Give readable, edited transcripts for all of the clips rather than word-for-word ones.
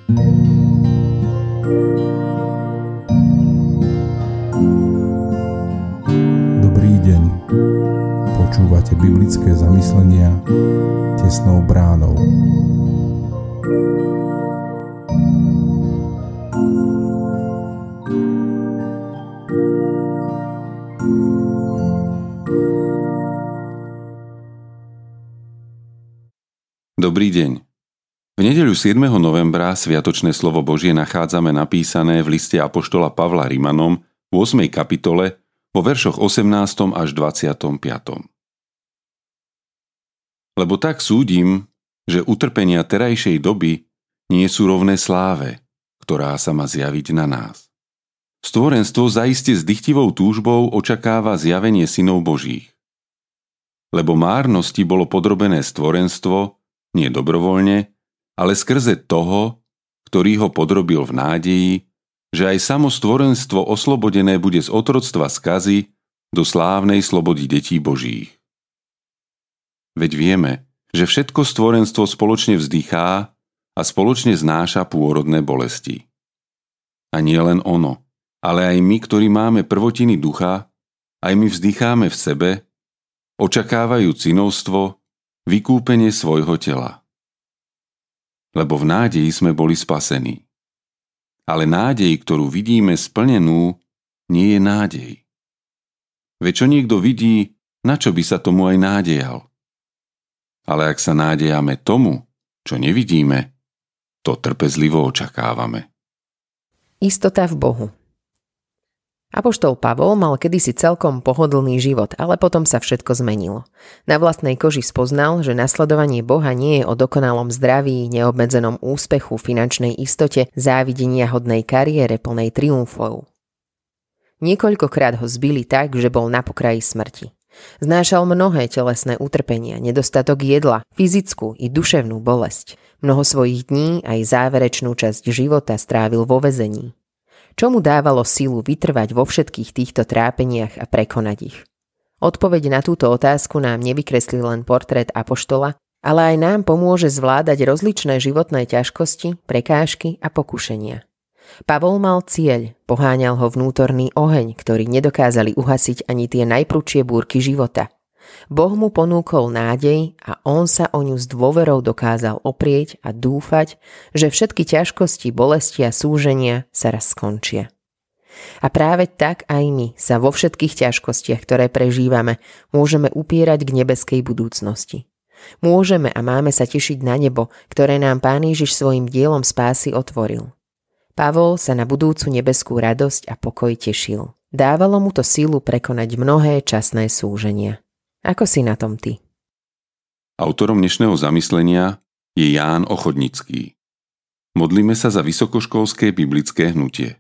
Dobrý deň. Počúvate biblické zamyslenia tesnou bránou. Dobrý deň. V nedeľu 7. novembra sviatočné slovo Božie nachádzame napísané v liste apoštola Pavla Rimanom v 8. kapitole vo veršoch 18. až 25. Lebo tak súdim, že utrpenia terajšej doby nie sú rovné sláve, ktorá sa má zjaviť na nás. Stvorenstvo zaiste s dychtivou túžbou očakáva zjavenie synov Božích. Lebo márnosti bolo podrobené stvorenstvo, nie dobrovoľne, ale skrze toho, ktorý ho podrobil v nádeji, že aj samo stvorenstvo oslobodené bude z otroctva skazy do slávnej slobody detí Božích. Veď vieme, že všetko stvorenstvo spoločne vzdychá a spoločne znáša pôrodné bolesti. A nie len ono, ale aj my, ktorí máme prvotiny ducha, aj my vzdycháme v sebe, očakávajúc synovstvo, vykúpenie svojho tela. Lebo v nádeji sme boli spasení. Ale nádej, ktorú vidíme splnenú, nie je nádej. Veď čo niekto vidí, na čo by sa tomu aj nádejal? Ale ak sa nádejame tomu, čo nevidíme, to trpezlivo očakávame. Istota v Bohu. Apoštol Pavol mal kedysi celkom pohodlný život, ale potom sa všetko zmenilo. Na vlastnej koži spoznal, že nasledovanie Boha nie je o dokonalom zdraví, neobmedzenom úspechu, finančnej istote, závidenia hodnej kariére plnej triumfov. Niekoľkokrát ho zbili tak, že bol na pokraji smrti. Znášal mnohé telesné utrpenia, nedostatok jedla, fyzickú i duševnú bolesť. Mnoho svojich dní aj záverečnú časť života strávil vo väzení. Čo mu dávalo silu vytrvať vo všetkých týchto trápeniach a prekonať ich? Odpoveď na túto otázku nám nevykreslí len portrét apoštola, ale aj nám pomôže zvládať rozličné životné ťažkosti, prekážky a pokušenia. Pavol mal cieľ, poháňal ho vnútorný oheň, ktorý nedokázali uhasiť ani tie najprudšie búrky života. Boh mu ponúkol nádej a on sa o ňu s dôverou dokázal oprieť a dúfať, že všetky ťažkosti, bolesti a súženia sa raz skončia. A práve tak aj my sa vo všetkých ťažkostiach, ktoré prežívame, môžeme upierať k nebeskej budúcnosti. Môžeme a máme sa tešiť na nebo, ktoré nám Pán Ježiš svojim dielom spásy otvoril. Pavol sa na budúcu nebeskú radosť a pokoj tešil. Dávalo mu to sílu prekonať mnohé časné súženia. Ako si na tom ty? Autorom dnešného zamyslenia je Ján Ochodnický. Modlíme sa za vysokoškolské biblické hnutie.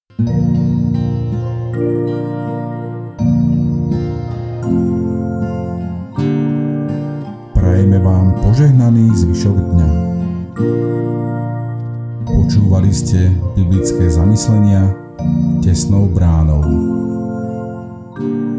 Prajeme vám požehnaný zvyšok dňa. Počúvali ste biblické zamyslenia tesnou bránou.